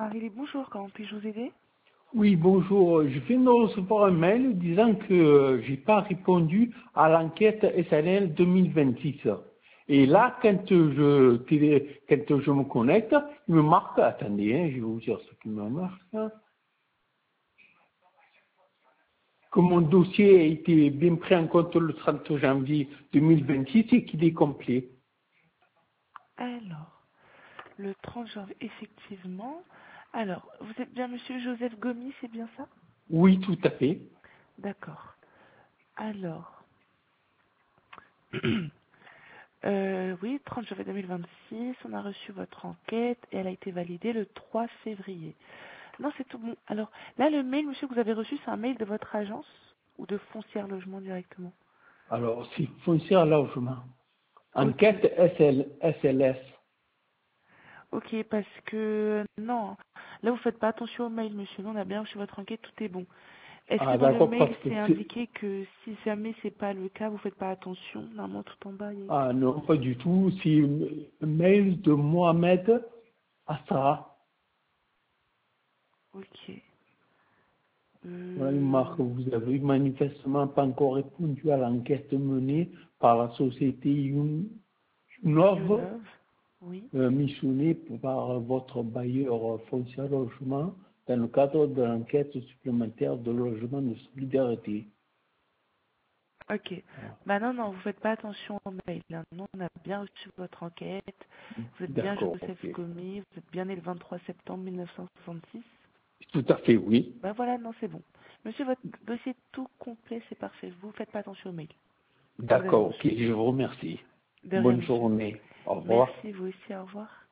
Marie, bonjour, comment puis-je vous aider? Oui, bonjour. Je viens de recevoir un mail disant que j'ai pas répondu à l'enquête SNL 2026. Et là, quand je me connecte, il me marque, attendez, je vais vous dire ce qu'il me marque, que mon dossier a été bien pris en compte le 30 janvier 2026 et qu'il est complet. Alors, le 30 janvier, effectivement. Alors, vous êtes bien monsieur Joseph Gomis, c'est bien ça? Oui, tout à fait. D'accord. Alors, oui, 30 janvier 2026, on a reçu votre enquête et elle a été validée le 3 février. Non, c'est tout bon. Alors, là, le mail, monsieur, que vous avez reçu, c'est un mail de votre agence ou de Foncière Logement directement? Alors, c'est foncière logement. Ok. Enquête SLS. Ok, parce que non, là vous faites pas attention au mail, monsieur. Nous, on a bien reçu votre enquête, tout est bon. Est-ce que Ah, dans le d'accord, mail parce que c'est c'est... indiqué que si jamais c'est pas le cas, vous faites pas attention? Normalement, tout en bas, il y a Ah écrit. non, pas du tout. C'est un mail de Mohamed Asra. Ok. Voilà une marque. Vous avez manifestement pas encore répondu à l'enquête menée par la société Unov, Younov. Oui. missionnée par votre bailleur foncier logement dans le cadre de l'enquête supplémentaire de logement de solidarité. Ok. Voilà. Bah non, non, vous faites pas attention au mail, hein. Nous, on a bien reçu votre enquête. Vous êtes bien D'accord, Joseph ok. Gomis, vous êtes bien né le 23 septembre 1966. Tout à fait, oui. Bah voilà, non, c'est bon. Monsieur, votre dossier est tout complet, c'est parfait. Vous faites pas attention au mail que vous avez D'accord, ok, reçu. je vous remercie. De rien, Bonne monsieur. journée. Au revoir. Merci, vous aussi, au revoir.